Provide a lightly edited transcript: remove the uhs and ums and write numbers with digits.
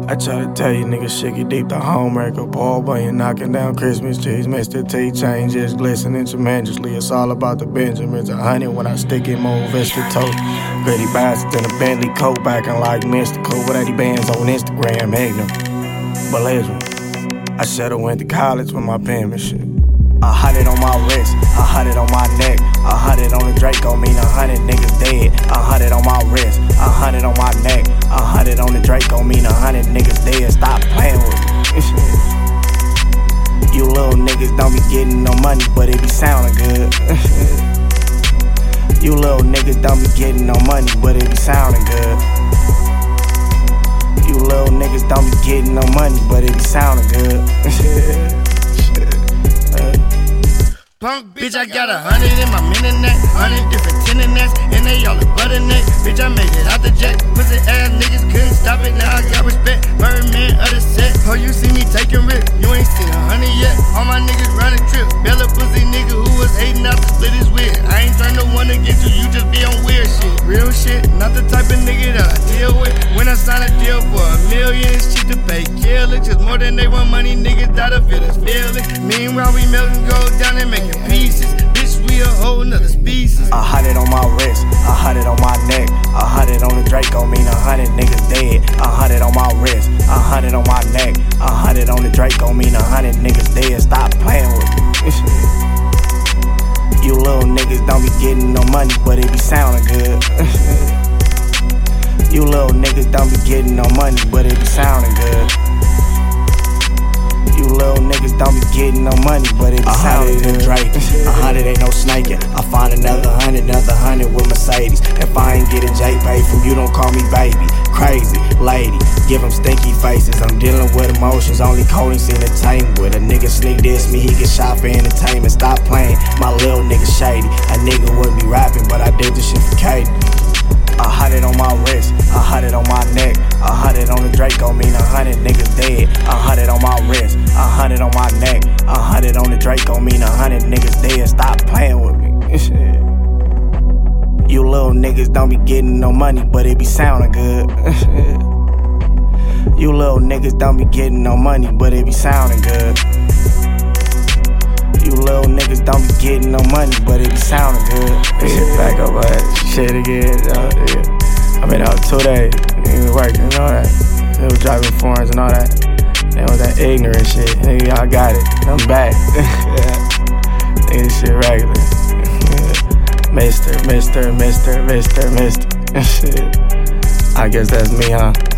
I try to tell you niggas shit get deep, the homewrecker. Paul Bunyan knocking down Christmas trees. Mr. T changes glistening tremendously. It's all about the Benjamins. 100 when I stick him on Vista toe. Gritty bastard in a Bentley coat, backing like mystical. With 80 bands on Instagram, ignorant, belligerent. I should've went to college with my penmanship. 100 on my wrist, 100 on my neck, 100 on the Draco, mean 100 niggas dead. 100 on my wrist, 100 on my neck, 100 on the Draco, mean 100 niggas dead. Stop playing with me. You little niggas don't be getting no money, but it be sounding good. You little niggas don't be getting no money, but it be sounding good. You little niggas don't be getting no money, but it be sounding good. Punk bitch, I got 100 in my mini-neck, 100 different tennis, and they all a butter-neck. Bitch, I made it out the jet. Pussy ass niggas couldn't stop it, now I got respect. Birdman of the set. Oh, you see me taking risks, you ain't seen 100 yet. All my niggas running trip. Bella pussy nigga who was hating out to split his wig. I ain't trying to one against you, you just be on weird shit. Real shit, not the type of nigga that I deal with. When I sign a deal for $1 million, it's cheap to pay killers. Just more than they want money, niggas that'll feel this feeling. Meanwhile, we melting gold down and making pieces. Bitch, we a whole nother species. 100 on my wrist, 100 on my neck, 100 on the Draco, mean 100 niggas dead. 100 on my wrist, 100 on my neck, 100 on the Draco, mean 100 niggas dead. Stop playing with me. You little niggas don't be getting no money, but it be sounding good. You little niggas don't be getting no money, but it be sounding good. You little niggas don't be getting no money, but it be sounding good. 100 ain't no snaking. I find another 100 with Mercedes. If I ain't getting J-Pay from you, don't call me baby. Crazy lady, give them stinky faces. I'm dealing with emotions, only Cody seem to tame with. A nigga sneak diss me, he get shot for entertainment. Stop playing, my little nigga shady. A nigga wouldn't be rapping, but I did this shit for Katie. 100 on my wrist, 100 on my neck, 100 on the Draco, mean 100 niggas dead. 100 on my wrist, 100 on my neck, 100 on the Draco, mean 100 niggas dead. Stop playing with me. You little niggas don't be getting no money, but it be sounding good. You little niggas don't be getting no money, but it be sounding good. You little niggas don't be getting no money, but it be sounding good. Shit back up shit again. Yeah. I've been out 2 days, working and all that. They was driving foreigns and all that. That was that ignorant shit. Nigga, y'all got it. I'm back. Nigga, this shit regular. Mister. Shit. I guess that's me, huh?